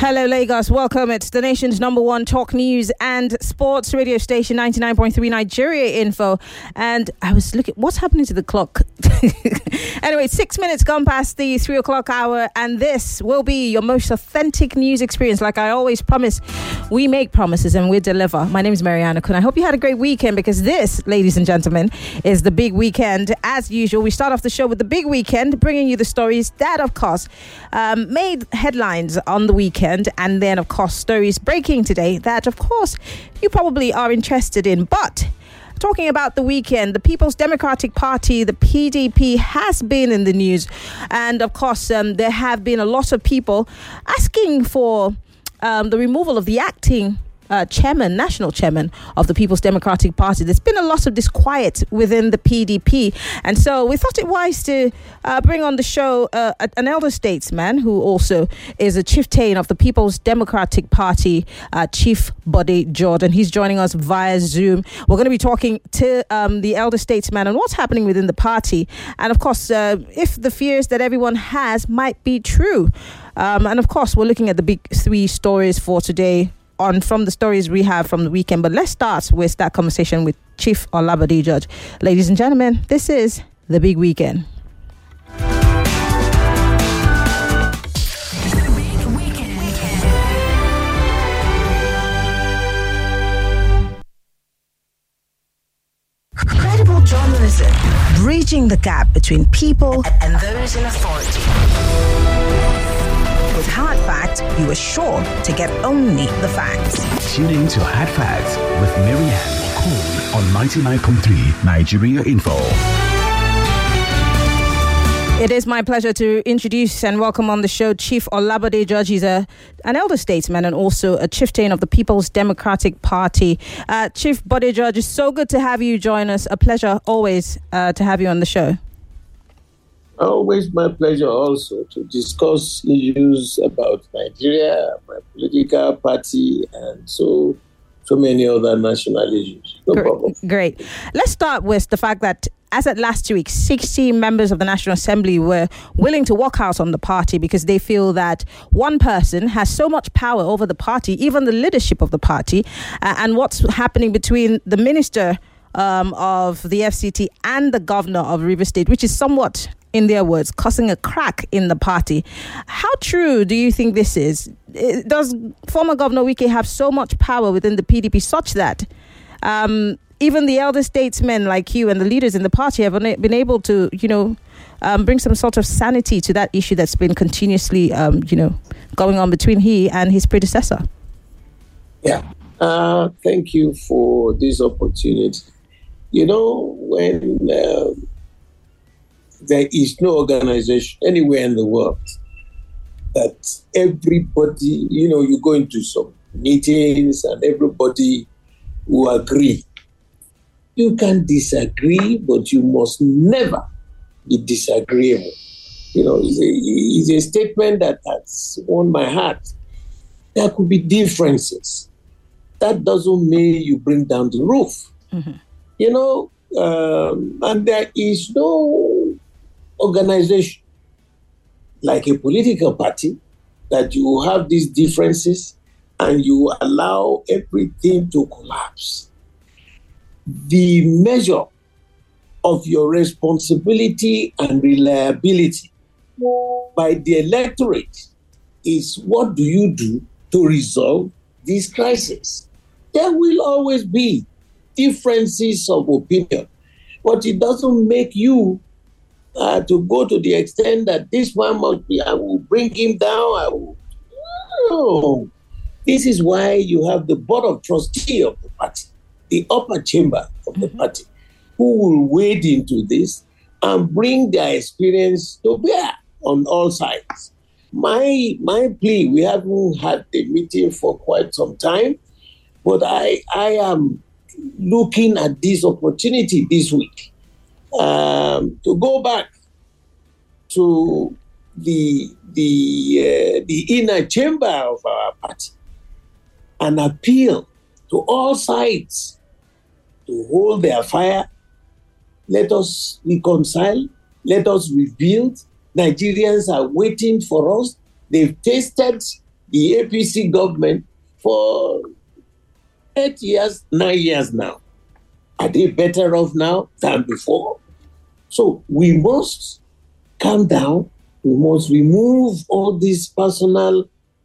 Hello, Lagos. Welcome. It's the nation's number one talk news and sports radio station, 99.3 Nigeria Info. And I was looking, what's happening to the clock? Anyway, 6 minutes gone past the 3 o'clock hour, and this will be your most authentic news experience. Like I always promise, we make promises and we deliver. My name is Mariana Kun. I hope you had a great weekend, because this, ladies and gentlemen, is the big weekend. As usual, we start off the show with the big weekend, bringing you the stories that, of course, made headlines on the weekend. And then, of course, stories breaking today that, of course, you probably are interested in. But talking about the weekend, the People's Democratic Party, the PDP, has been in the news. And, of course, there have been a lot of people asking for the removal of the acting national chairman of the People's Democratic Party. There's been a lot of disquiet within the PDP, and so we thought it wise to bring on the show an elder statesman who also is a chieftain of the People's Democratic Party, Chief Bode George, and he's joining us via Zoom. We're going to be talking to the elder statesman and what's happening within the party, and of course if the fears that everyone has might be true. And of course, we're looking at the big three stories for today from the stories we have from the weekend. But let's start with that conversation with Chief Olabode George. Ladies and gentlemen, this is the big weekend. Credible journalism, bridging the gap between people and those in authority. With Hard Facts, you are sure to get only the facts. Tune in to Hard Facts with Marianne Okun on 99.3 Nigeria Info. It is my pleasure to introduce and welcome on the show Chief Olabode George. He's an elder statesman and also a chieftain of the People's Democratic Party. Chief Bode George, it's so good to have you join us. A pleasure always to have you on the show. Always my pleasure also to discuss issues about Nigeria, my political party, and so many other national issues. No problem. Great. Let's start with the fact that as at last week, 60 members of the National Assembly were willing to walk out on the party because they feel that one person has so much power over the party, even the leadership of the party, and what's happening between the minister of the FCT and the governor of Rivers State, which is somewhat, in their words, causing a crack in the party. How true do you think this is? Does former Governor Wike have so much power within the PDP such that even the elder statesmen like you and the leaders in the party have been able to, bring some sort of sanity to that issue that's been continuously, going on between he and his predecessor? Yeah. Thank you for this opportunity. When there is no organization anywhere in the world that everybody, you go into some meetings and everybody will agree. You can disagree, but you must never be disagreeable. It's a statement that has won my heart. There could be differences. That doesn't mean you bring down the roof. Mm-hmm. And there is no organization like a political party that you have these differences and you allow everything to collapse. The measure of your responsibility and reliability by the electorate is what do you do to resolve this crisis. There will always be differences of opinion, but it doesn't make you to go to the extent that this one must be, I will bring him down. No. This is why you have the board of trustees of the party, the upper chamber of the party, who will wade into this and bring their experience to bear on all sides. My plea, we haven't had a meeting for quite some time, but I am looking at this opportunity this week to go back to the inner chamber of our party and appeal to all sides to hold their fire. Let us reconcile. Let us rebuild. Nigerians are waiting for us. They've tasted the APC government for 8 years, 9 years now. Are they better off now than before? So we must calm down. We must remove all these personal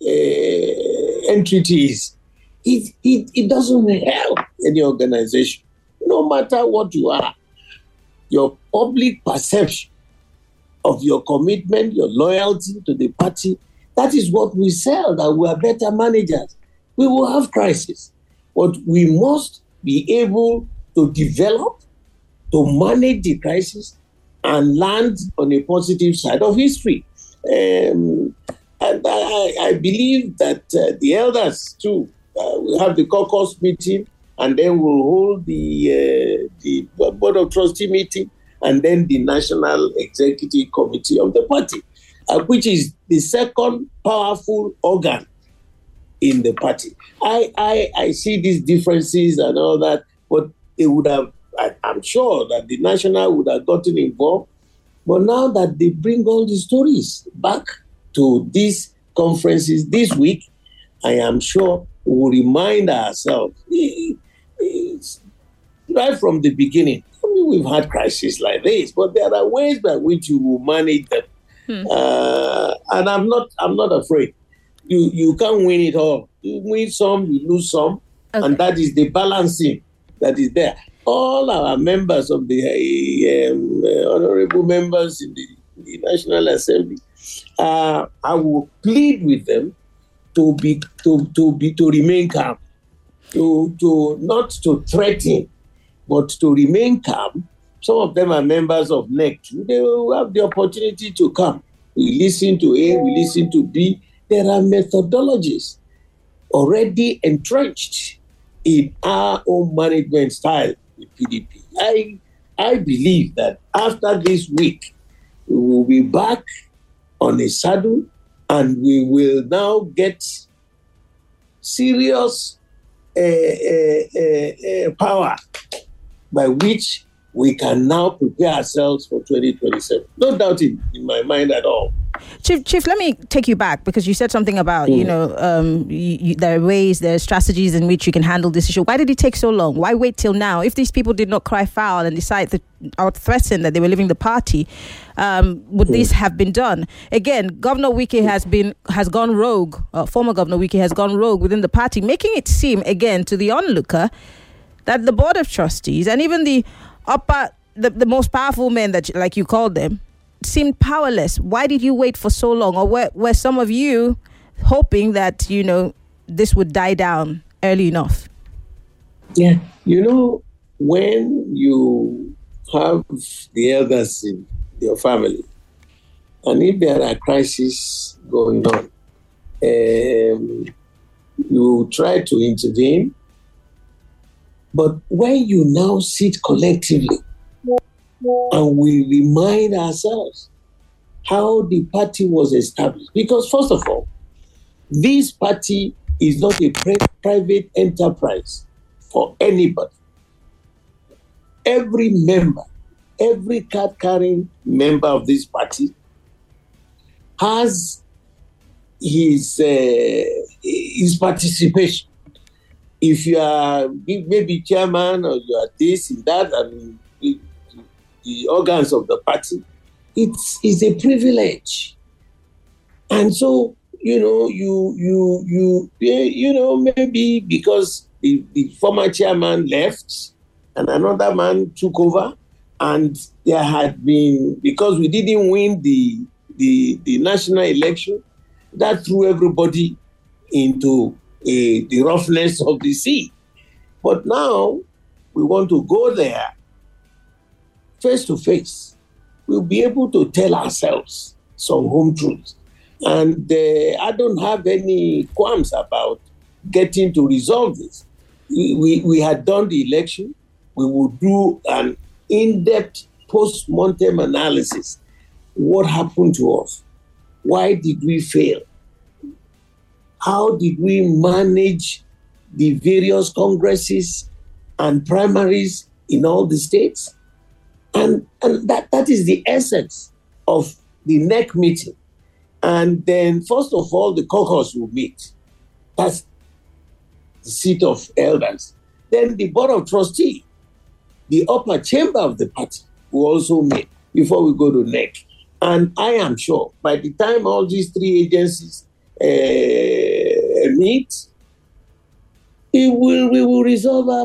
entities. It doesn't help any organization. No matter what you are, your public perception of your commitment, your loyalty to the party, that is what we sell, that we are better managers. We will have crisis, but we must be able to develop, to manage the crisis, and land on a positive side of history. And I believe that the elders, too, will have the caucus meeting, and then we'll hold the Board of Trustee meeting, and then the National Executive Committee of the party, which is the second powerful organ in the party. I see these differences and all that, but they would have, I'm sure that the National would have gotten involved. But now that they bring all the stories back to these conferences this week, I am sure we will remind ourselves, right from the beginning, I mean, we've had crises like this, but there are ways by which you will manage them. And I'm not afraid. You can't win it all. You win some, you lose some, and that is the balancing that is there. All our members of the honorable members in the National Assembly, I will plead with them to remain calm, to not to threaten, but to remain calm. Some of them are members of NEC. They will have the opportunity to come. We listen to A, we listen to B. There are methodologies already entrenched in our own management style with PDP. I believe that after this week, we will be back on a saddle, and we will now get serious power by which we can now prepare ourselves for 2027. No doubt in my mind at all. Chief, let me take you back, because you said something about, there are ways, there are strategies in which you can handle this issue. Why did it take so long? Why wait till now? If these people did not cry foul and decide or threaten that they were leaving the party, would this have been done? Again, Governor Wike has gone rogue, former Governor Wike has gone rogue within the party, making it seem, again, to the onlooker, that the Board of Trustees and even the most powerful men, that, like you called them, seemed powerless. Why did you wait for so long? Or were some of you hoping that, this would die down early enough? Yeah. When you have the elders in your family, and if there are crises going on, you try to intervene. But when you now sit collectively and we remind ourselves how the party was established, because first of all, this party is not a private enterprise for anybody. Every member, every card-carrying member of this party has his participation. If you are maybe chairman, or you are this and that, and the organs of the party, it's a privilege. And so, maybe because the former chairman left and another man took over, and there had been, because we didn't win the national election, that threw everybody into the roughness of the sea. But now we want to go there face to face. We'll be able to tell ourselves some home truths. And I don't have any qualms about getting to resolve this. We had done the election. We will do an in-depth post-mortem analysis. What happened to us? Why did we fail? How did we manage the various congresses and primaries in all the states? And that is the essence of the NEC meeting. And then, first of all, the caucus will meet. That's the seat of elders. Then the board of trustees, the upper chamber of the party, will also meet before we go to NEC. And I am sure by the time all these three agencies meet, we will resolve our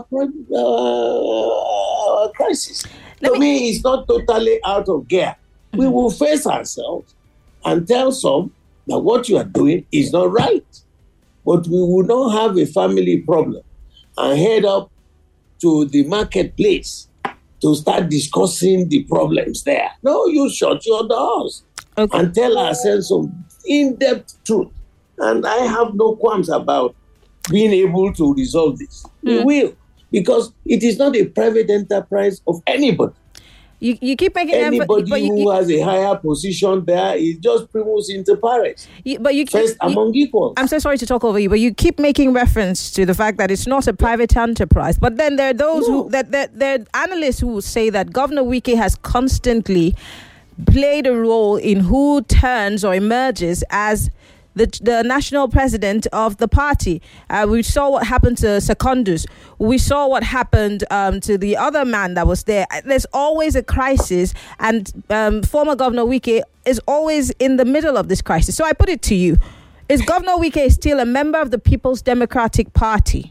crisis. To me, it's not totally out of gear. Mm-hmm. We will face ourselves and tell some that what you are doing is not right. But we will not have a family problem and head up to the marketplace to start discussing the problems there. No, you shut your doors and tell ourselves some in-depth truth. And I have no qualms about being able to resolve this. We will, because it is not a private enterprise of anybody. You keep making anybody who has a higher position there is just primus inter pares. First among equals. I'm so sorry to talk over you, but you keep making reference to the fact that it's not a private enterprise. But then there are those there are analysts who say that Governor Wike has constantly played a role in who turns or emerges as the national president of the party. We saw what happened to Secondus. We saw what happened to the other man that was there. There's always a crisis, and former Governor Wike is always in the middle of this crisis. So I put it to you, is Governor Wike still a member of the People's Democratic Party?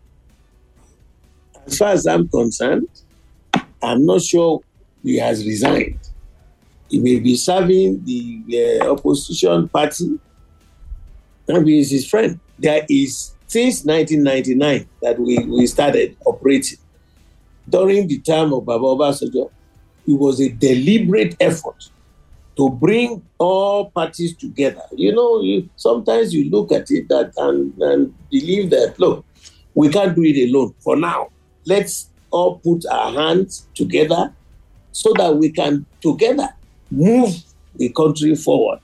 As far as I'm concerned, I'm not sure he has resigned. He may be serving the opposition party, and he is his friend. There is, since 1999 that we started operating. During the time of Baba Obasanjo, it was a deliberate effort to bring all parties together. Sometimes you look at it and believe that, look, we can't do it alone for now. Let's all put our hands together so that we can together move the country forward.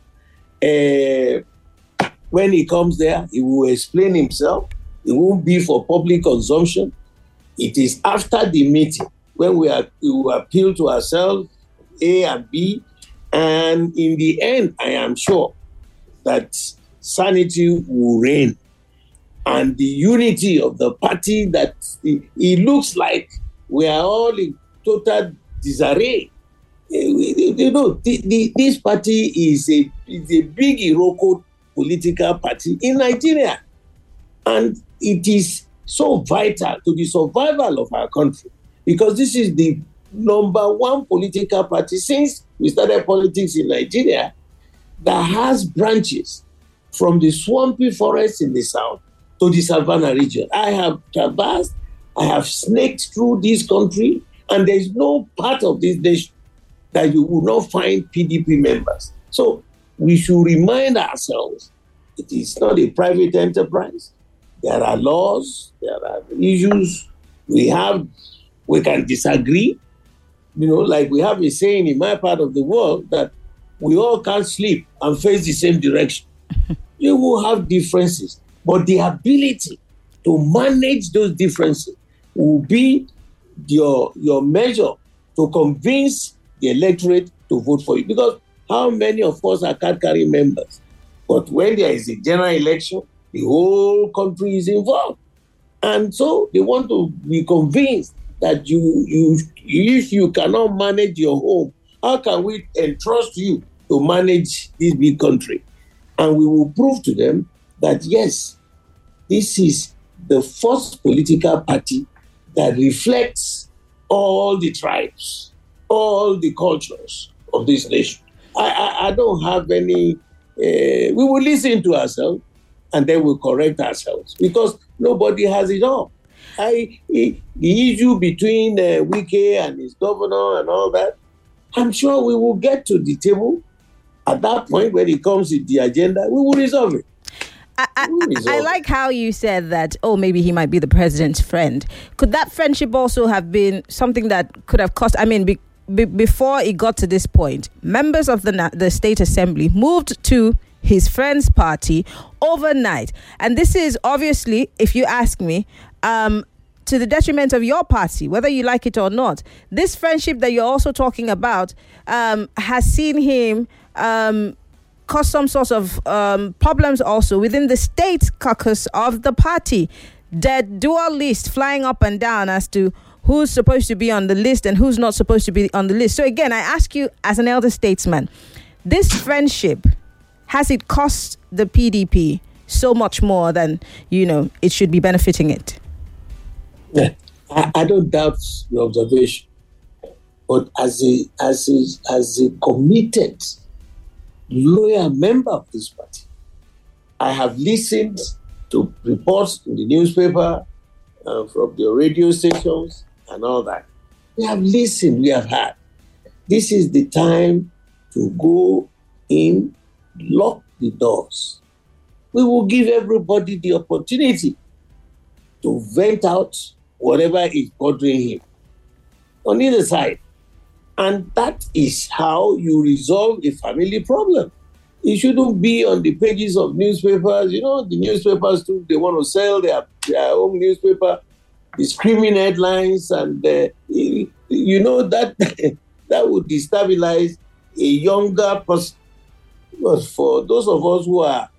When he comes there, he will explain himself. It won't be for public consumption. It is after the meeting when we will appeal to ourselves, A and B. And in the end, I am sure that sanity will reign. And the unity of the party, that it looks like we are all in total disarray. This party is a big Iroko political party in Nigeria. And it is so vital to the survival of our country, because this is the number one political party since we started politics in Nigeria that has branches from the swampy forest in the south to the savannah region. I have traversed, I have snaked through this country, and there is no part of this nation that you will not find PDP members. So we should remind ourselves it is not a private enterprise. There are laws, there are issues. We can disagree. Like we have a saying in my part of the world that we all can't sleep and face the same direction. You will have differences, but the ability to manage those differences will be your measure to convince the electorate to vote for you. Because how many of us are card-carrying members? But when there is a general election, the whole country is involved. And so they want to be convinced that if you cannot manage your home, how can we entrust you to manage this big country? And we will prove to them that, yes, this is the first political party that reflects all the tribes, all the cultures of this nation. I don't have any... we will listen to ourselves and then we'll correct ourselves, because nobody has it all. The issue between Wike and his governor and all that, I'm sure we will get to the table. At that point, when it comes to the agenda, we will resolve it. I like how you said that, maybe he might be the president's friend. Could that friendship also have been something that could have cost... before it got to this point, members of the State Assembly moved to his friend's party overnight. And this is obviously, if you ask me, to the detriment of your party, whether you like it or not. This friendship that you're also talking about has seen him caused some sort of problems also within the state caucus of the party. The dual list flying up and down as to who's supposed to be on the list and who's not supposed to be on the list. So again, I ask you as an elder statesman, this friendship, has it cost the PDP so much more than, it should be benefiting it? Yeah, I don't doubt your observation. But as a committed, loyal member of this party, I have listened to reports in the newspaper, from the radio stations and all that. We have listened, we have heard. This is the time to go in, lock the doors. We will give everybody the opportunity to vent out whatever is bothering him on either side. And that is how you resolve a family problem. It shouldn't be on the pages of newspapers. The newspapers too, they want to sell their own newspaper, the screaming headlines, and that that would destabilize a younger person. But for those of us who are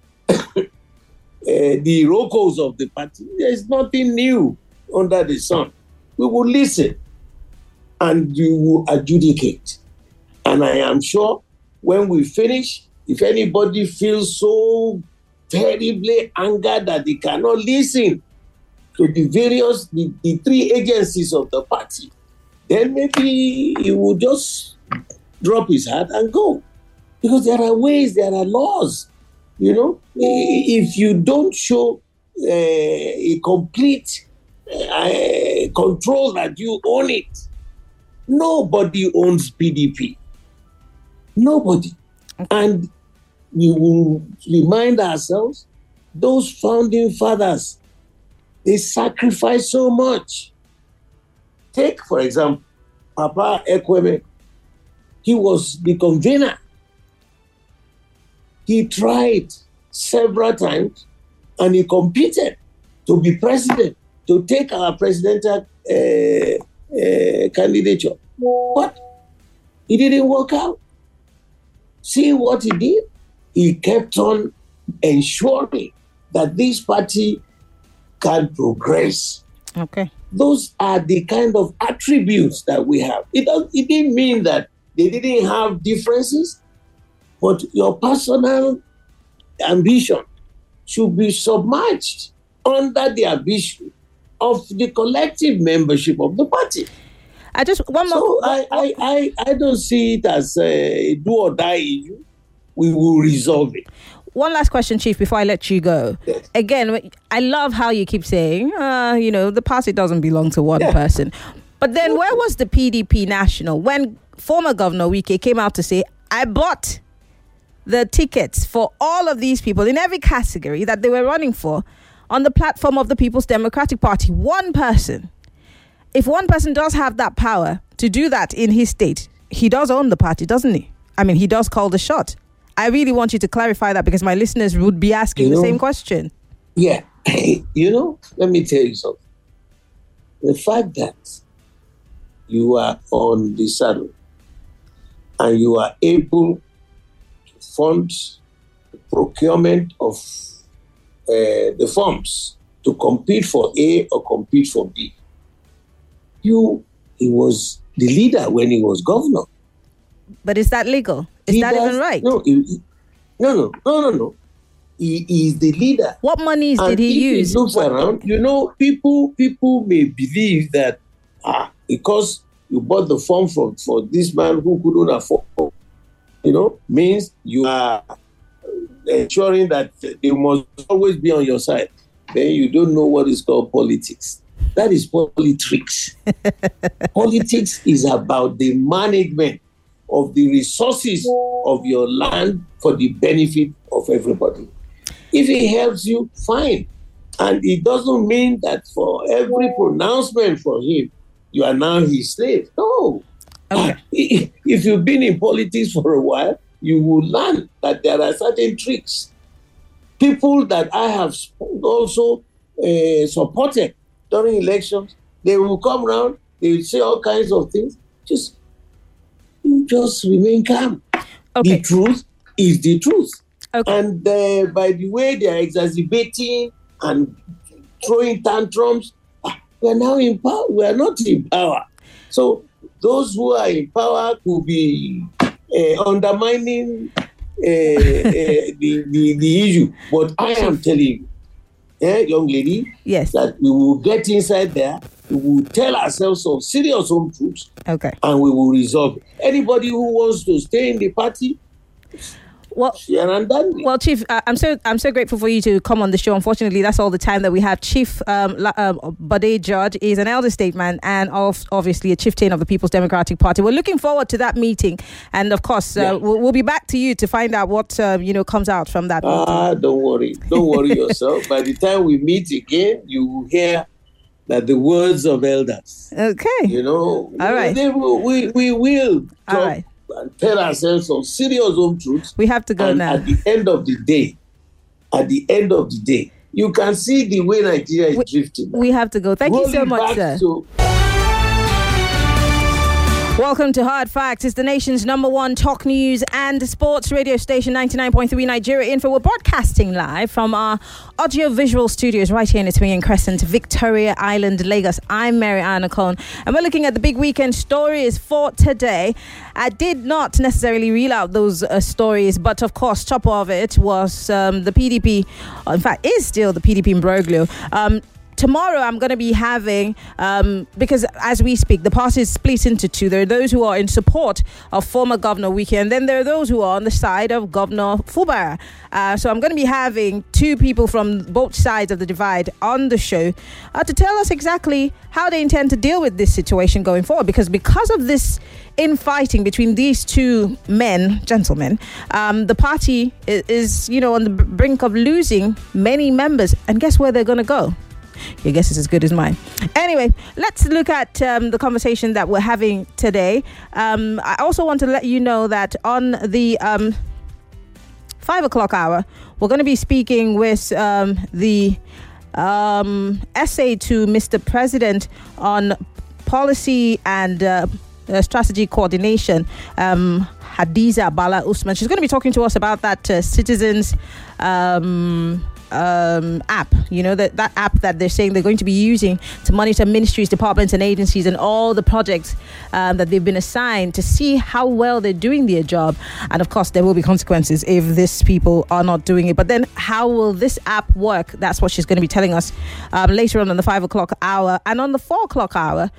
the Rocos of the party, there's nothing new under the sun. We will listen and you will adjudicate. And I am sure when we finish, if anybody feels so terribly angered that they cannot listen to the three agencies of the party, then maybe he will just drop his hat and go. Because there are ways, there are laws. If you don't show a complete control that you own it, nobody owns PDP. Nobody. And we will remind ourselves, those founding fathers, they sacrificed so much. Take, for example, Papa Ekweme. He was the convener. He tried several times and he competed to be president, to take our presidential candidature. But it didn't work out. See what he did? He kept on ensuring that this party can progress. Okay. Those are the kind of attributes that we have. It didn't mean that they didn't have differences, but your personal ambition should be submerged under the ambition of the collective membership of the party. I don't see it as a do or die issue. We will resolve it. One last question, Chief, before I let you go. Yes. Again, I love how you keep saying, the party doesn't belong to one person. But then where was the PDP national when former Governor Wike came out to say, I bought the tickets for all of these people in every category that they were running for on the platform of the People's Democratic Party? One person. If one person does have that power to do that in his state, he does own the party, doesn't he? I mean, he does call the shot. I really want you to clarify that because my listeners would be asking the same question. Yeah. Let me tell you something. The fact that you are on the saddle and you are able to fund the procurement of the forms to compete for A or compete for B. He was the leader when he was governor. But is that legal? Is that even right? No. He is the leader. What monies did he use? He looks around, people may believe that because you bought the form for this man who couldn't afford, means you are ensuring that they must always be on your side. Then you don't know what is called politics. That is politics. Politics is about the management of the resources of your land for the benefit of everybody. If it helps you, fine. And it doesn't mean that for every pronouncement for him, you are now his slave. No. Okay. If you've been in politics for a while, you will learn that there are certain tricks. People that I have also supported during elections, they will come around, they will say all kinds of things. Just remain calm. Okay. The truth is the truth. Okay. And by the way they are exacerbating and throwing tantrums, we are now in power. We are not in power. So those who are in power could be undermining the issue. But I am telling you, young lady, Yes. that we will get inside there, we will tell ourselves some serious home truths, Okay. and we will resolve it. Anybody who wants to stay in the party, Well, Chief, I'm so grateful for you to come on the show. Unfortunately, that's all the time that we have. Chief Bode George is an elder statesman and obviously a chieftain of the People's Democratic Party. We're looking forward to that meeting, and of course, we'll be back to you to find out what comes out from that meeting. Don't worry yourself. By the time we meet again, you will hear that the words of elders. Okay. All right. We will talk. All right. And tell ourselves some serious home truths. We have to go now. At the end of the day, you can see the way Nigeria is drifting. We have to go. Thank you so much, sir. Welcome to Hard Facts. It's the nation's #1 talk news and sports radio station, 99.3 Nigeria Info. We're broadcasting live from our audio-visual studios right here in Ituangan Crescent, Victoria Island, Lagos. I'm Mary Anna Cone, and we're looking at the big weekend stories for today. I did not necessarily reel out those stories, but of course, top of it was the PDP, in fact, is still the PDP imbroglio. Tomorrow, I'm going to be having, because as we speak, the party is split into two. There are those who are in support of former Governor Wike, and then there are those who are on the side of Governor Fubara. So I'm going to be having two people from both sides of the divide on the show to tell us exactly how they intend to deal with this situation going forward. Because of this infighting between these two gentlemen, the party is, on the brink of losing many members. And guess where they're going to go? Your guess is as good as mine. Anyway, let's look at the conversation that we're having today. I also want to let you know that on the 5 o'clock hour, we're going to be speaking with the essay to Mr. President on policy and strategy coordination, Hadiza Bala Usman. She's going to be talking to us about that Citizens app, that app that they're saying they're going to be using to monitor ministries, departments and agencies and all the projects that they've been assigned to see how well they're doing their job. And of course, there will be consequences if these people are not doing it. But then how will this app work? That's what she's going to be telling us later on the 5 o'clock hour. And on the 4 o'clock hour,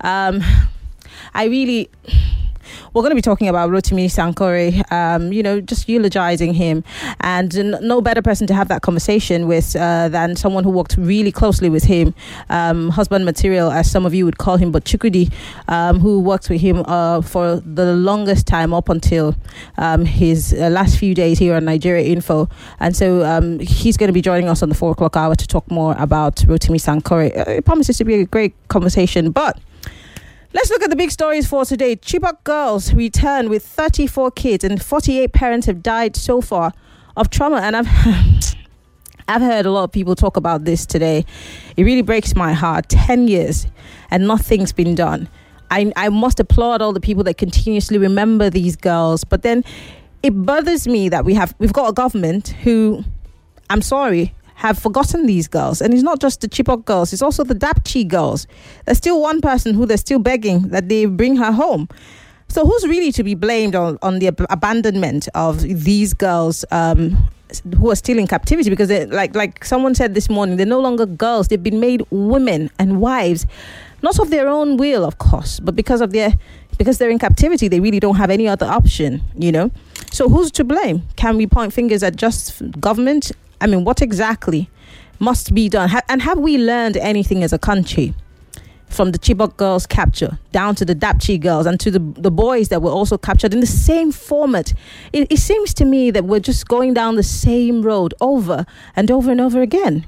we're going to be talking about Rotimi Sankore, just eulogizing him. And no better person to have that conversation with than someone who worked really closely with him, husband material, as some of you would call him, but Chukwudi, who worked with him for the longest time up until his last few days here on Nigeria Info. And so he's going to be joining us on the 4 o'clock hour to talk more about Rotimi Sankore. It promises to be a great conversation, but let's look at the big stories for today. Chibok girls return with 34 kids and 48 parents have died so far of trauma. And I've heard a lot of people talk about this today. It really breaks my heart. 10 years and nothing's been done. I must applaud all the people that continuously remember these girls. But then it bothers me that we've got a government who, I'm sorry, have forgotten these girls. And it's not just the Chibok girls, it's also the Dapchi girls. There's still one person who they're still begging that they bring her home. So who's really to be blamed on the abandonment of these girls who are still in captivity? Because like someone said this morning, they're no longer girls. They've been made women and wives, not of their own will, of course, but because they're in captivity, they really don't have any other option, So who's to blame? Can we point fingers at just government? I mean, what exactly must be done? And have we learned anything as a country from the Chibok girls' capture down to the Dapchi girls and to the boys that were also captured in the same format? It seems to me that we're just going down the same road over and over and over again.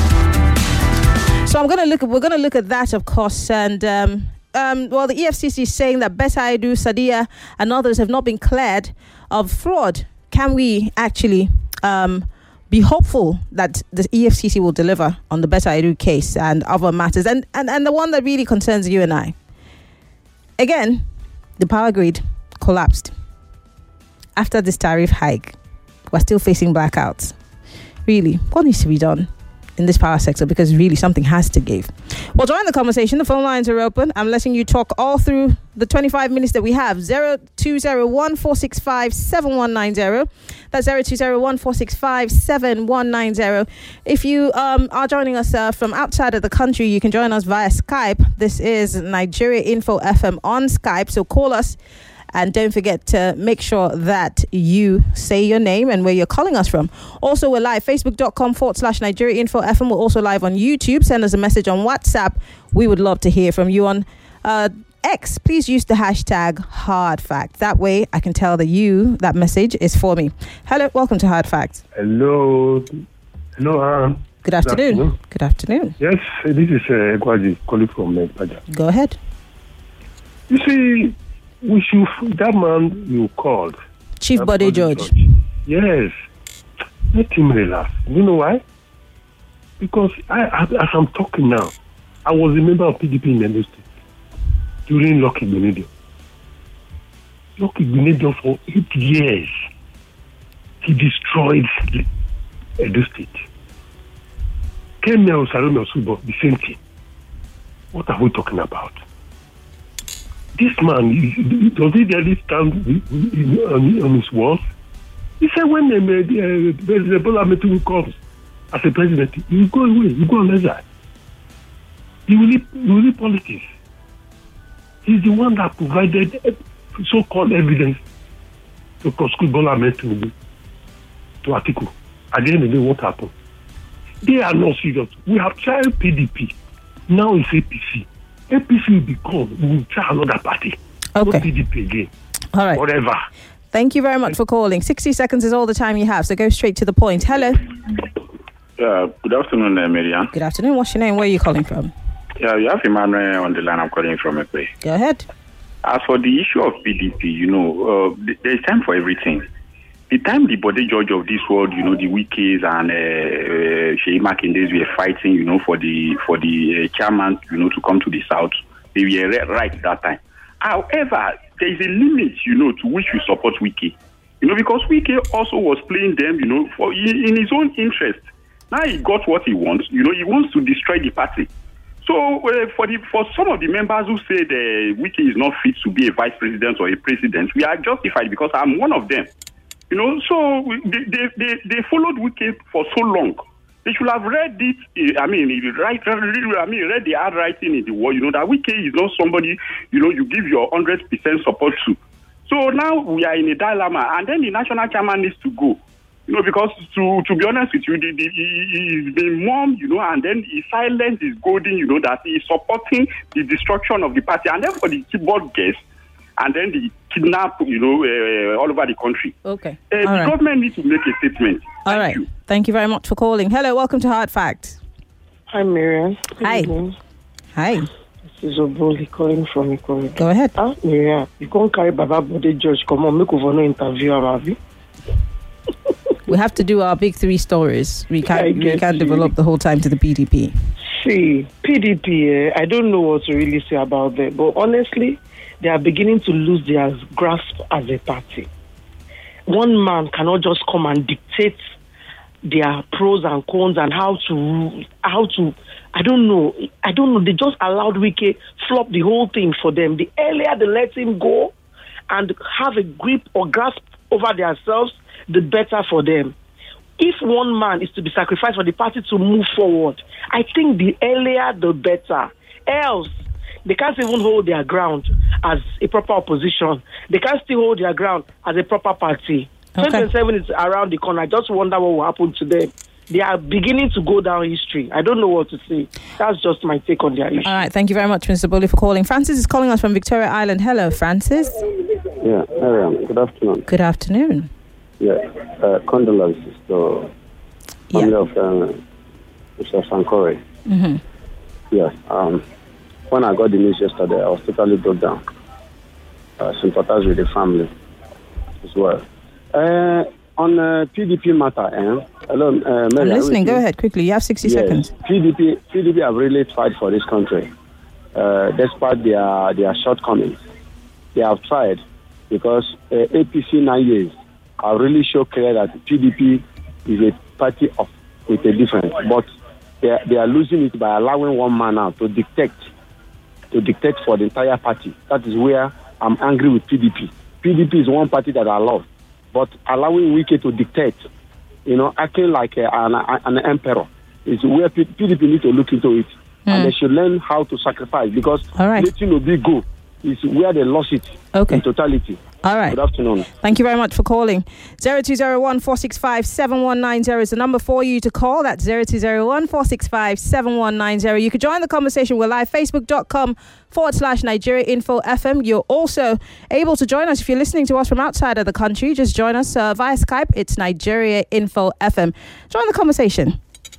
So we're going to look at that, of course. And the EFCC is saying that Betta Edu, Sadia and others have not been cleared of fraud. Can we actually be hopeful that the EFCC will deliver on the Betta Edu case and other matters, and the one that really concerns you and I? Again, the power grid collapsed after this tariff hike. we're still facing blackouts. Really, what needs to be done in this power sector? Because really something has to give. Well, join the conversation. The phone lines are open. I'm letting you talk all through the 25 minutes that we have. 0201-465-7190. That's 0201-465-7190. If you are joining us from outside of the country, you can join us via Skype. This is Nigeria Info FM on Skype. So call us. And don't forget to make sure that you say your name and where you're calling us from. Also, we're live, facebook.com/Nigeria Info FM. We're also live on YouTube. Send us a message on WhatsApp. We would love to hear from you on X. Please use the hashtag Hard Fact. That way I can tell that message is for me. Hello, welcome to Hard Fact. Hello, Aaron. Good afternoon. Good afternoon. Yes, this is Gwaji calling from Paja. Go ahead. You see, that man you called, Chief Bode George. Yes, let him relax. You know why? Because as I'm talking now, I was a member of PDP in Edo State during Lucky Benedio. Lucky Benedio for 8 years, he destroyed Edo State. Kenya Salome Osubo, the same thing. What are we talking about? This man, does he really stand on his words? He said when President Bola Ahmed Tinubu comes as a president, he will go away, he will go on exile. He will leave politics. He's the one that provided so-called evidence to prosecute Bola Ahmed Tinubu to Atiku. At the end of the day, what happened? They are not serious. We have tried PDP. Now it's APC. APC will become, we will try another party. Okay. Not PDP again. All right. Whatever. Thank you very much for calling. 60 seconds is all the time you have, so go straight to the point. Hello. Good afternoon, Marianne. Good afternoon. What's your name? Where are you calling from? Yeah, you have Emmanuel on the line. I'm calling from Ekwe. Go ahead. As for the issue of PDP, there's time for everything. The time the Bode George of this world, the Wikis and Sheyi Makindes were fighting, for the chairman, to come to the south, they were right that time. However, there is a limit, to which we support Wiki. Because Wiki also was playing them, in his own interest. Now he got what he wants. He wants to destroy the party. So for some of the members who say the Wiki is not fit to be a vice president or a president, we are justified because I'm one of them. So they followed Wiki for so long. They should have read it. Read the hard writing in the world. That Wiki is not somebody. You give your 100% support to. So now we are in a dilemma, and then the national chairman needs to go. Because to be honest with you, he's been mum, and then his silence is golden. That he's supporting the destruction of the party, and then for the keyboard guests. And then the kidnap, all over the country. Okay. The government needs to make a statement. All right. Thank you very much for calling. Hello, welcome to Hard Fact. Hi, Miriam. Hi. Hi. This is Oboli calling from Ikoro. Go ahead. Miriam, you can't carry Baba Bode George. Come on, make over no interview, Amavi. We have to do our big three stories. We can't develop the whole time to the PDP. See, PDP, I don't know what to really say about them, but honestly, they are beginning to lose their grasp as a party. One man cannot just come and dictate their pros and cons and how to I don't know. They just allowed Wike flop the whole thing for them. The earlier they let him go and have a grip or grasp over themselves, the better for them. If one man is to be sacrificed for the party to move forward, I think the earlier the better. Else, they can't even hold their ground as a proper opposition. They can't still hold their ground as a proper party. Okay. 2027 is around the corner. I just wonder what will happen to them. They are beginning to go down history. I don't know what to say. That's just my take on their issue. All right. Thank you very much, Mr. Boli, for calling. Francis is calling us from Victoria Island. Hello, Francis. Yeah, Miriam. Good afternoon. Good afternoon. Yeah. Condolences to family of Mr. Sankore. Mm-hmm. Yes. When I got the news yesterday, I was totally broke down. Sympathize with the family as well. On PDP matter, hello, Mary, I'm listening. Go ahead quickly. You have 60 seconds. PDP have really tried for this country, despite their shortcomings. They have tried because APC 9 years have really shown clear that PDP is a party with a difference. But they are losing it by allowing one man now to dictate for the entire party. That is where I'm angry with PDP. PDP is one party that I love, but allowing Wike to dictate, acting like an emperor, is where PDP need to look into it. And they should learn how to sacrifice, because letting Obi go is where they lost it in totality. All right. Good afternoon. Thank you very much for calling. 0201-465-7190 is the number for you to call. That's 0201-465-7190. You could join the conversation. We're live, facebook.com/Nigeria Info FM. You're also able to join us if you're listening to us from outside of the country. Just join us via Skype. It's Nigeria Info FM. Join the conversation.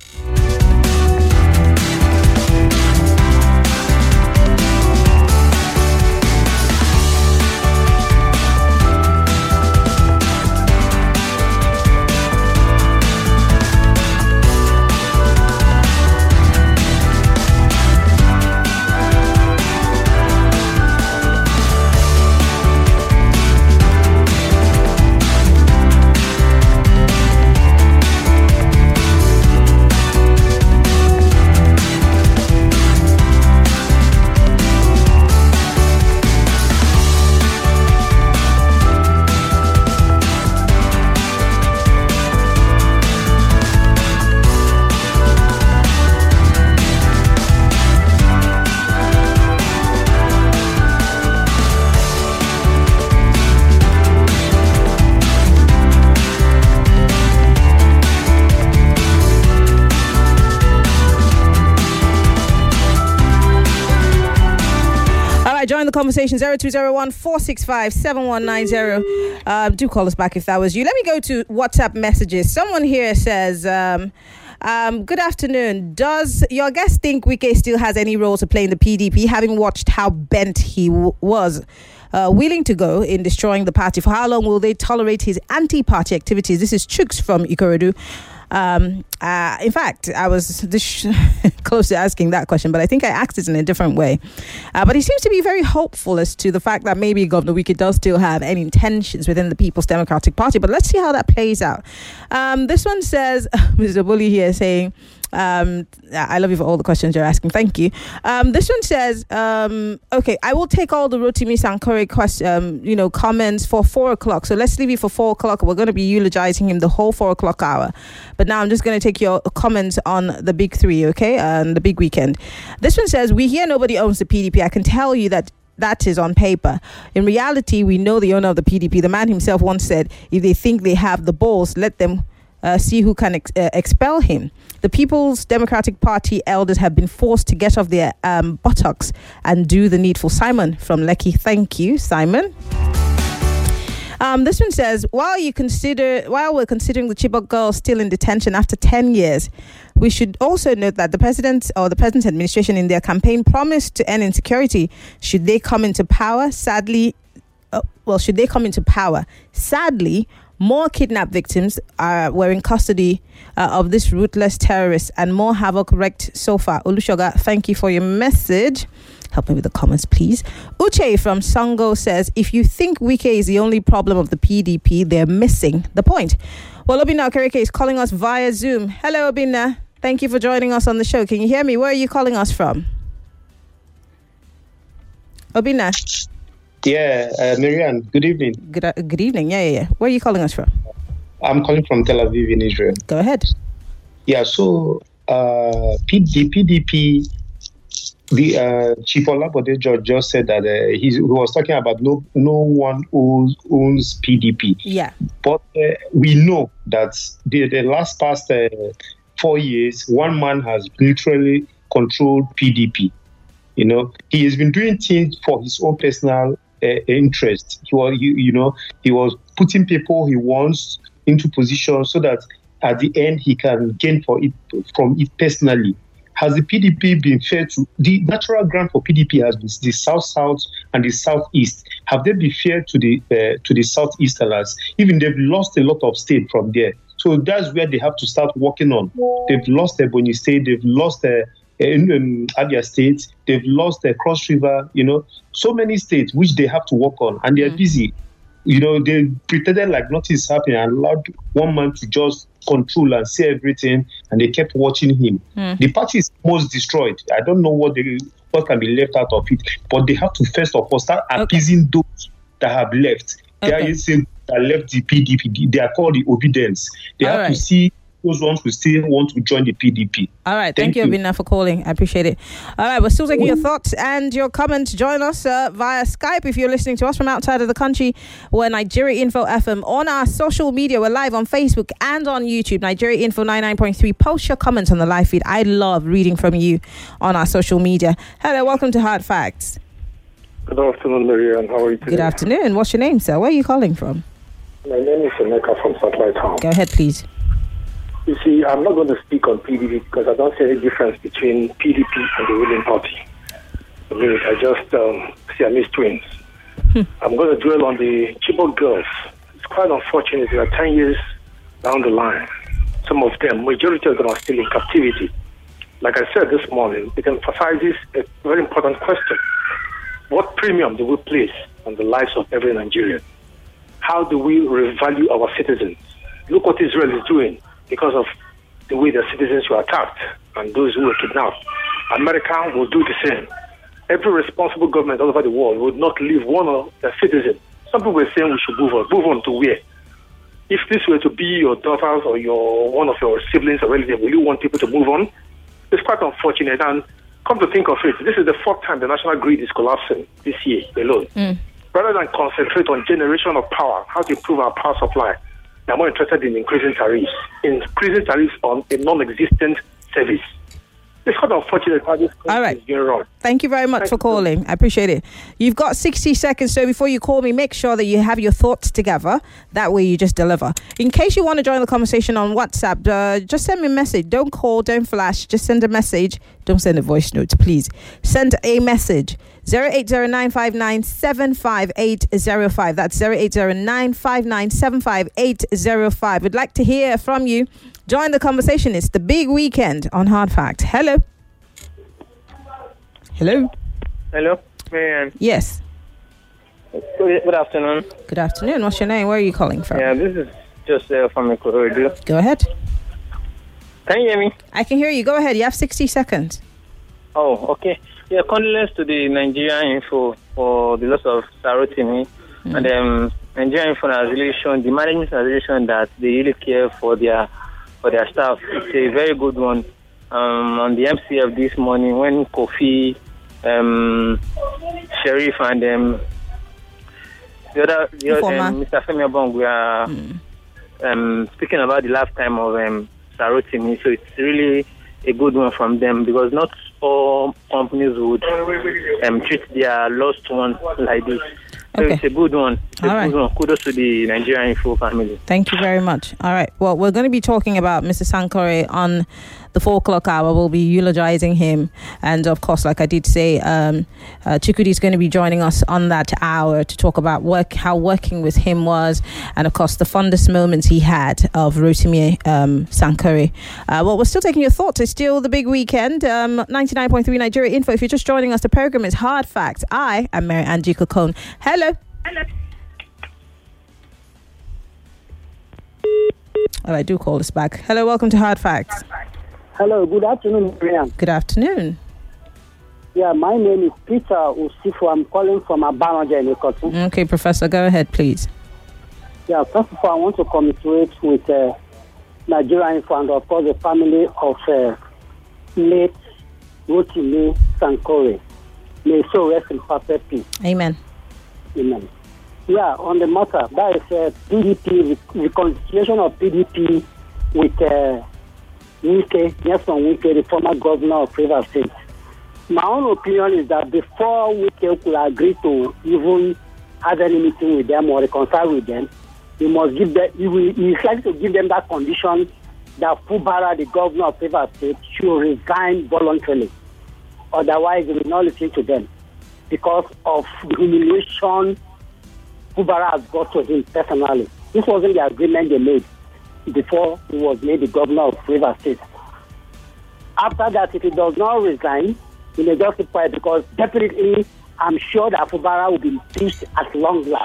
Join the conversation 0201-465-7190. Do call us back if that was you. Let me go to WhatsApp messages. Someone here says, good afternoon. Does your guest think Wike still has any role to play in the PDP, having watched how bent he was willing to go in destroying the party? For how long will they tolerate his anti-party activities? This is Chooks from Ikorodu. In fact, I was close to asking that question, but I think I asked it in a different way. But he seems to be very hopeful as to the fact that maybe Governor Wike does still have any intentions within the People's Democratic Party. But let's see how that plays out. This one says, Mr. Bully here saying, I love you for all the questions you're asking. Thank you. This one says, okay, I will take all the Rotimi Sankore comments for 4 o'clock. So let's leave it for 4 o'clock. We're going to be eulogizing him the whole 4 o'clock hour. But now I'm just going to take your comments on the big three, okay? And the big weekend. This one says, we hear nobody owns the PDP. I can tell you that is on paper. In reality, we know the owner of the PDP. The man himself once said, if they think they have the balls, let them see who can expel him. The People's Democratic Party elders have been forced to get off their buttocks and do the needful. Simon from Lekki. Thank you, Simon. This one says, while we're considering the Chibok girls still in detention after 10 years, we should also note that the president's administration in their campaign promised to end insecurity should they come into power. Sadly, more kidnap victims were in custody of this ruthless terrorist, and more havoc wreaked so far. Olushoga, thank you for your message. Help me with the comments, please. Uche from Sango says, if you think Wike is the only problem of the PDP, they're missing the point. Well, Obinna Okereke is calling us via Zoom. Hello, Obinna. Thank you for joining us on the show. Can you hear me? Where are you calling us from? Obinna. Yeah, Marianne, good evening. Good evening. Yeah. Where are you calling us from? I'm calling from Tel Aviv in Israel. Go ahead. Yeah, so the PDP, the Chief Olabode George just said that he was talking about no one owns PDP. Yeah. But we know that the last past 4 years, one man has literally controlled PDP. You know, he has been doing things for his own personal interest. He was putting people he wants into position so that at the end he can gain from it personally. Has the PDP been fair to the natural ground for PDP? Has been the South and the Southeast. Have they been fair to the Southeasterners? Even they've lost a lot of state from there. So that's where they have to start working on. They've lost Ebonyi State. They've lost in Abia State, they've lost their Cross River, so many states which they have to work on, and they're busy. They pretended like nothing's happening and allowed one man to just control and see everything, and they kept watching him. The party is almost destroyed. I don't know what can be left out of it, but they have to first of all start appeasing those that have left. There is a that left the PDP. They are called the obedience. They have to see those ones who still want to join the PDP. All right. Thank you, Obina, for calling. I appreciate it. All right. We're still taking your thoughts and your comments. Join us via Skype if you're listening to us from outside of the country. We're Nigeria Info FM. On our social media, we're live on Facebook and on YouTube. Nigeria Info 99.3. Post your comments on the live feed. I love reading from you on our social media. Hello. Welcome to Hard Facts. Good afternoon, Marianne. How are you today? Good afternoon. What's your name, sir? Where are you calling from? My name is Emeka from Satellite Town. Go ahead, please. You see, I'm not going to speak on PDP because I don't see any difference between PDP and the ruling party. I just Siamese twins. I'm going to dwell on the Chibok girls. It's quite unfortunate. They are 10 years down the line. Some of them, majority of them are still in captivity. Like I said this morning, it emphasizes a very important question. What premium do we place on the lives of every Nigerian? How do we revalue our citizens? Look what Israel is doing because of the way their citizens were attacked and those who were kidnapped. America will do the same. Every responsible government all over the world would not leave one of their citizens. Some people were saying we should move on. Move on to where? If this were to be your daughters or one of your siblings or relatives, will you want people to move on? It's quite unfortunate. And come to think of it, this is the fourth time the national grid is collapsing this year alone. Rather than concentrate on generation of power, how to improve our power supply, they're more interested in increasing tariffs on a non-existent service. It's quite unfortunate how this country is going wrong. Thank you very much for calling. I appreciate it. You've got 60 seconds, so before you call me, make sure that you have your thoughts together. That way you just deliver. In case you want to join the conversation on WhatsApp, just send me a message. Don't call, don't flash. Just send a message. Don't send a voice note, please. Send a message. 08095975805. That's 08095975805. We'd like to hear from you. Join the conversation. It's the big weekend on Hard Facts. Hello. Hello. Hello, Marianne. Yes. Good afternoon. Good afternoon. What's your name? Where are you calling from? Yeah, this is Joseph from Ikorodu. Go ahead. Can you hear me? I can hear you. Go ahead. You have 60 seconds. Oh, okay. Yeah, condolences to the Nigerian Info for the loss of Sarotimi. And Nigerian Info has really shown, the management has really shown that they really care for their staff. It's a very good one. On the MCF this morning, when Kofi, Sheriff, and the other Mr. Femi Abong, we are speaking about the lifetime of Sarotimi. So it's really a good one from them because not all companies would treat their lost ones like this. So it's a good one. Good one. Kudos to the Nigerian Info family. Thank you very much. All right. Well, we're going to be talking about Mr. Sankore on the 4 o'clock hour. We'll be eulogizing him. And of course, like I did say, Chikudi is going to be joining us on that hour to talk about how working with him was. And of course, the fondest moments he had of Rotimi Sankore. Well, we're still taking your thoughts. It's still the big weekend. 99.3 Nigeria Info. If you're just joining us, the program is Hard Facts. I am Mary Angie Kokone. Hello. All right, do call us back. Hello, welcome to Hard Facts. Hello, good afternoon, Marianne. Good afternoon. Yeah, my name is Peter Usifu. I'm calling from Abanoja in Ikotu. Okay, Professor, go ahead, please. Yeah, first of all, I want to commiserate with Nigerian Info and, of course, the family of late Rotimi Sankore. May so rest in perfect peace. Amen. Amen. Yeah, on the matter, that is PDP, reconciliation of PDP with Wike, Nelson Wike, the former governor of Rivers State. My own opinion is that before Wike could agree to even have any meeting with them or reconcile with them, he must give them, he is likely to give them that condition that Fubara, the governor of Rivers State, should resign voluntarily. Otherwise, he will not listen to them because of the humiliation Fubara has got to him personally. This wasn't the agreement they made before he was made the governor of Rivers State. After that, if he does not resign, he may just keep quiet because definitely I'm sure that Fubara will be impeached at long last.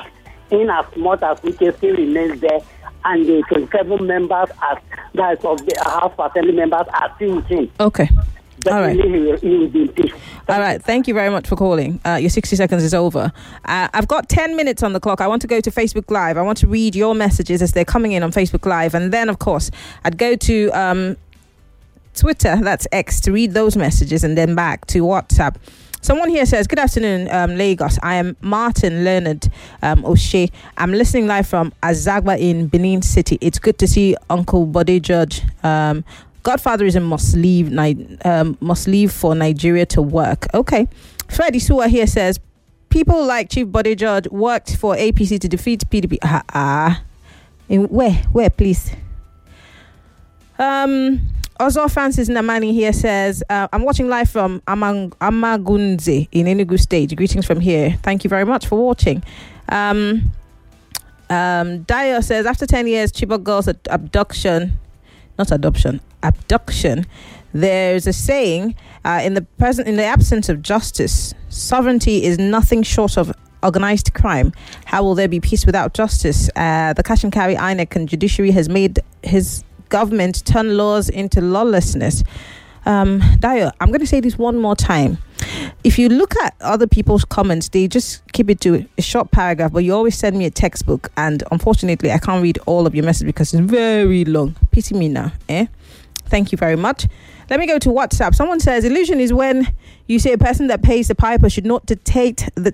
in as much as Wike still remains there, and the 27 members of the House Assembly members are still with him. Okay. All right. He will be impeached. All right. Thank you very much for calling. Your 60 seconds is over. I've got 10 minutes on the clock. I want to go to Facebook Live. I want to read your messages as they're coming in on Facebook Live. And then, of course, I'd go to Twitter, that's X, to read those messages, and then back to WhatsApp. Someone here says, good afternoon, Lagos. I am Martin Leonard O'Shea. I'm listening live from Azagba in Benin City. It's good to see Uncle Bode George. Godfatherism must leave for Nigeria to work. Okay. Freddie Suwa here says, people like Chief Bode George worked for APC to defeat PDP. Where, please? Also, Francis Namani here says, I'm watching live from Amagunze in Enugu State. Greetings from here. Thank you very much for watching. Dio says, after 10 years, Chibok girls abduction. There's a saying, in the absence of justice, sovereignty is nothing short of organized crime. How will there be peace without justice? The cash and carry INEC and judiciary has made his government turn laws into lawlessness. Dio, I'm going to say this one more time. If you look at other people's comments, they just keep it to a short paragraph, but you always send me a textbook, and unfortunately I can't read all of your messages because it's very long. Pity me now. Thank you very much. Let me go to WhatsApp. Someone says, illusion is when you say a person that pays the piper should not dictate, the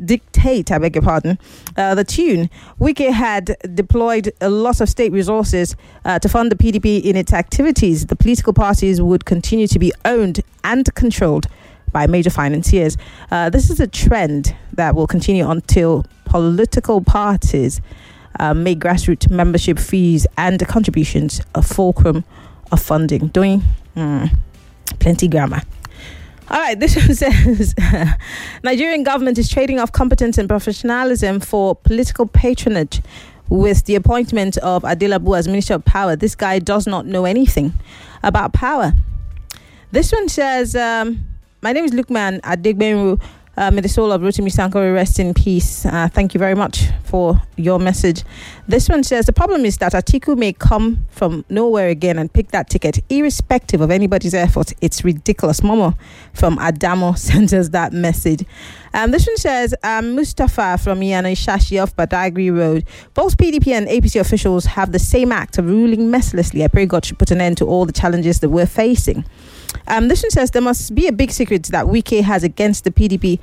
tune. Wike had deployed a lot of state resources to fund the PDP in its activities. The political parties would continue to be owned and controlled by major financiers. This is a trend that will continue until political parties make grassroots membership fees and contributions a fulcrum of funding. Doing plenty grammar. All right, this one says, Nigerian government is trading off competence and professionalism for political patronage with the appointment of Adelabu as Minister of Power. This guy does not know anything about power. This one says, my name is Lukman Adegbenru. May the soul of Rotimi Sankore rest in peace. Thank you very much for your message. This one says, the problem is that Atiku may come from nowhere again and pick that ticket, irrespective of anybody's effort. It's ridiculous. Momo from Adamo sends us that message. This one says, Mustafa from Iyana Ishashi off Badagry Road. Both PDP and APC officials have the same act of ruling mercilessly. I pray God should put an end to all the challenges that we're facing. This one says there must be a big secret that Wike has against the PDP,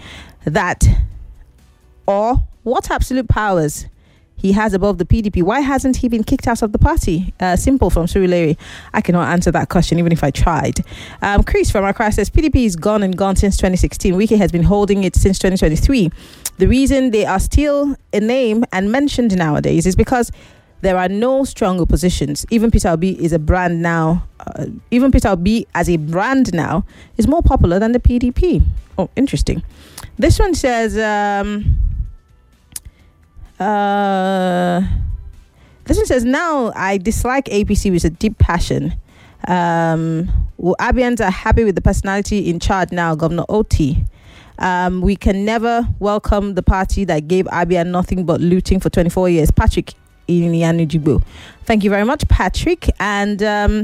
or what absolute powers he has above the PDP. Why hasn't he been kicked out of the party? Simple from Surulere. I cannot answer that question even if I tried. Chris from Accra says PDP is gone since 2016. Wike has been holding it since 2023. The reason they are still a name and mentioned nowadays is because there are no strong oppositions. Even Peter Obi is a brand now. Even Peter Obi as a brand now is more popular than the PDP. Oh, interesting. This one says, now I dislike APC with a deep passion. Abians are happy with the personality in charge now, Governor Oti. We can never welcome the party that gave Abia nothing but looting for 24 years. Patrick in Yanujibo. Thank you very much, Patrick. And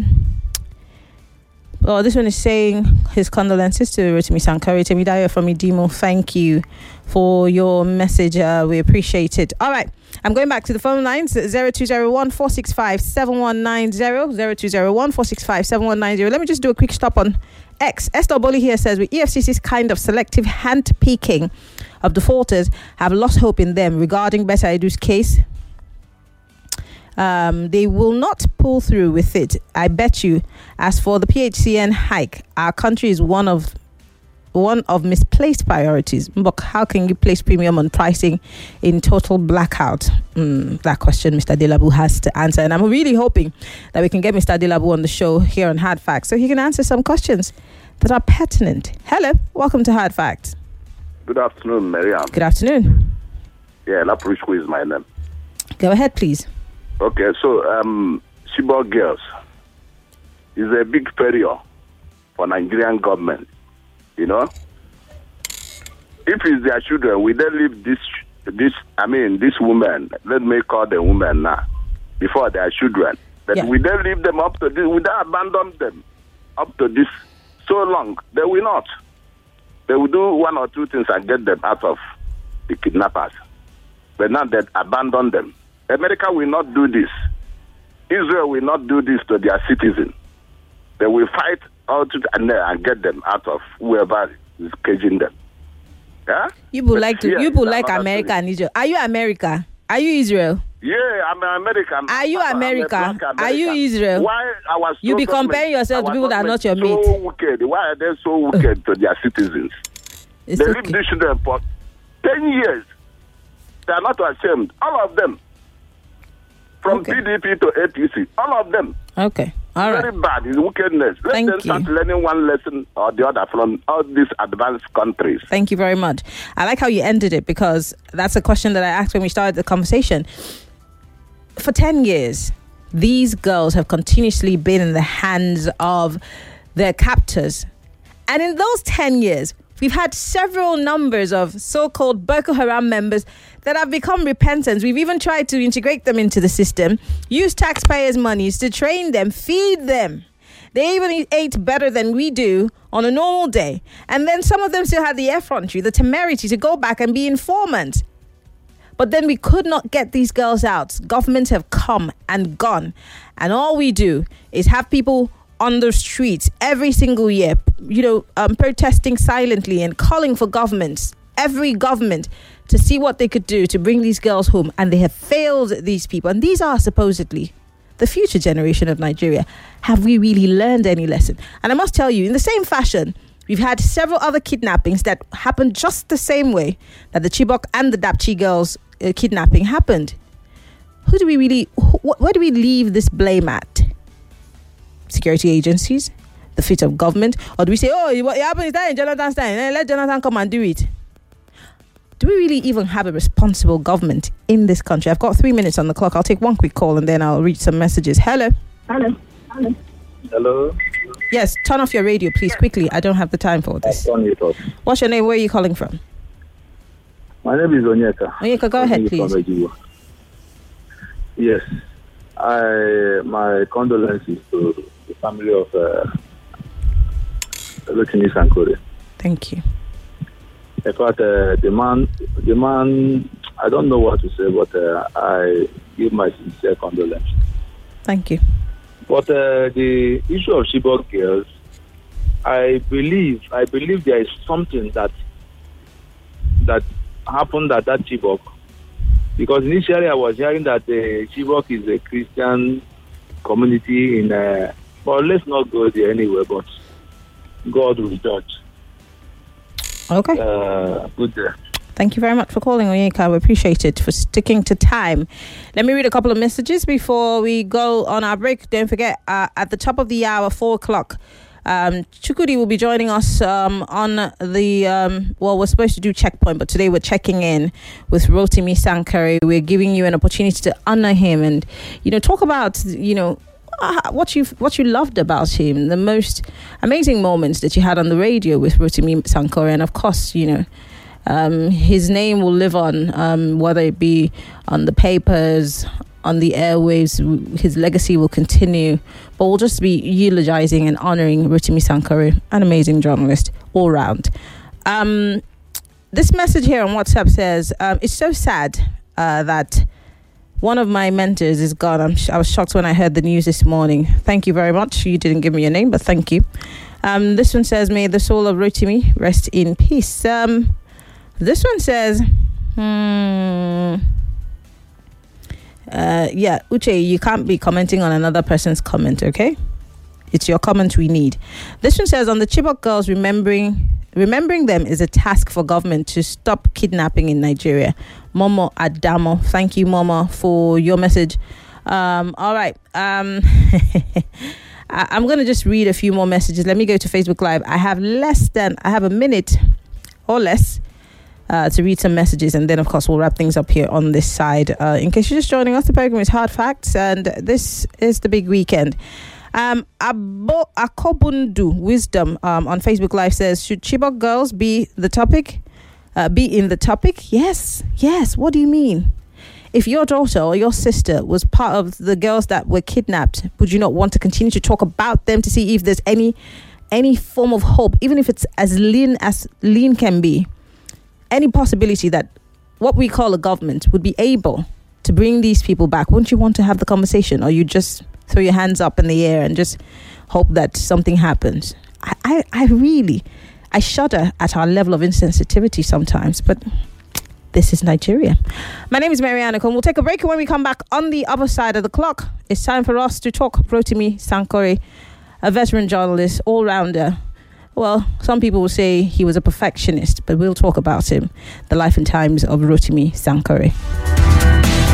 this one is saying his condolences to Rotimi Sankore. Temidayo from Idimo. Thank you for your message. We appreciate it. All right. I'm going back to the phone lines. 0201 465 7190. 0201 465 7190. Let me just do a quick stop on X. Esther Boli here says, with EFCC's kind of selective hand-picking of defaulters, have lost hope in them regarding Betta Edu's case. They will not pull through with it, I bet you. As for the PHCN hike, our country is one of misplaced priorities. But how can you place premium on pricing in total blackout? That question Mr. Adelabu has to answer. And I'm really hoping that we can get Mr. Adelabu on the show here on Hard Facts so he can answer some questions that are pertinent. Hello, welcome to Hard Facts. Good afternoon, Mariam. Good afternoon. Yeah, Lapurisco is my name. Go ahead, please. Okay, so Chibok girls is a big failure for Nigerian government. You know, if it's their children, will they leave these these women, let me call the women now, before their children, that we don't leave them up to this, we don't abandon them up to this so long. They will not. They will do one or two things and get them out of the kidnappers. But not that abandon them. America will not do this. Israel will not do this to their citizens. They will fight out and get them out of whoever is caging them. Yeah? You would like America and Israel. Are you America? Are you Israel? Yeah, I'm American. Are you America? Are you Israel? Why you be comparing yourself to people that are not your mate? So wicked. Why are they so wicked to their citizens? They leave these children for 10 years. They are not ashamed. All of them. From PDP to APC. All of them. Okay. All right. Very bad. It's wickedness. Let them start learning one lesson or the other from all these advanced countries. Thank you very much. I like how you ended it, because that's a question that I asked when we started the conversation. For 10 years, these girls have continuously been in the hands of their captors. And in those 10 years, we've had several numbers of so-called Boko Haram members that have become repentant. We've even tried to integrate them into the system, use taxpayers' monies to train them, feed them. They even ate better than we do on a normal day. And then some of them still had the effrontery, the temerity to go back and be informants. But then we could not get these girls out. Governments have come and gone. And all we do is have people on the streets every single year, protesting silently and calling for governments, every government, to see what they could do to bring these girls home. And they have failed these people. And these are supposedly the future generation of Nigeria. Have we really learned any lesson? And I must tell you, in the same fashion, we've had several other kidnappings that happened just the same way that the Chibok and the Dapchi girls kidnapping happened. Where do we leave this blame at? Security agencies? The feet of government? Or do we say, what happened is that in Jonathan's time, let Jonathan come and do it? Do we really even have a responsible government in this country? I've got 3 minutes on the clock. I'll take one quick call and then I'll read some messages. Hello? Yes, turn off your radio, please, quickly. I don't have the time for this. What's your name? Where are you calling from? My name is Onyeka. Onyeka, go ahead, please. Yes. My condolences to the family of Rotimi Sankore. Thank you. In fact, the man, I don't know what to say, but I give my sincere condolences. Thank you. But the issue of Chibok girls, I believe there is something that happened at that Chibok. Because initially I was hearing that Chibok is a Christian community but let's not go there anyway, but God will judge. Okay. Good day. Thank you very much for calling, Onyeka. We appreciate it, for sticking to time. Let me read a couple of messages before we go on our break. Don't forget, at the top of the hour, 4 o'clock, Chukudi will be joining us on the, we're supposed to do checkpoint, but today we're checking in with Rotimi Sankore. We're giving you an opportunity to honor him and, talk about, what you loved about him, the most amazing moments that you had on the radio with Rotimi Sankore. And of course, his name will live on, whether it be on the papers, on the airwaves. His legacy will continue, but we'll just be eulogizing and honoring Rotimi Sankore, an amazing journalist all round. This message here on WhatsApp says, it's so sad that one of my mentors is gone. I was shocked when I heard the news this morning. Thank you very much. You didn't give me your name, but thank you. This one says, may the soul of Rotimi rest in peace. This one says, Uche, you can't be commenting on another person's comment, okay? It's your comment we need. This one says, on the Chibok girls, remembering them is a task for government to stop kidnapping in Nigeria. Momo Adamo. Thank you, Momo, for your message. All right. I'm going to just read a few more messages. Let me go to Facebook Live. I have a minute or less to read some messages, and then of course we'll wrap things up here on this side. In case you're just joining us, the program is Hard Facts, and this is the big weekend. Akobundu Wisdom on Facebook Live says, should Chibok girls be the topic? be in the topic? Yes. What do you mean? If your daughter or your sister was part of the girls that were kidnapped, would you not want to continue to talk about them to see if there's any form of hope, even if it's as lean can be, any possibility that what we call a government would be able to bring these people back? Wouldn't you want to have the conversation, or you just throw your hands up in the air and just hope that something happens? I shudder at our level of insensitivity sometimes, but this is Nigeria. My name is Marianne, and we'll take a break, and when we come back on the other side of the clock, it's time for us to talk Rotimi Sankore, a veteran journalist, all-rounder. Well, some people will say he was a perfectionist, but we'll talk about him. The life and times of Rotimi Sankore.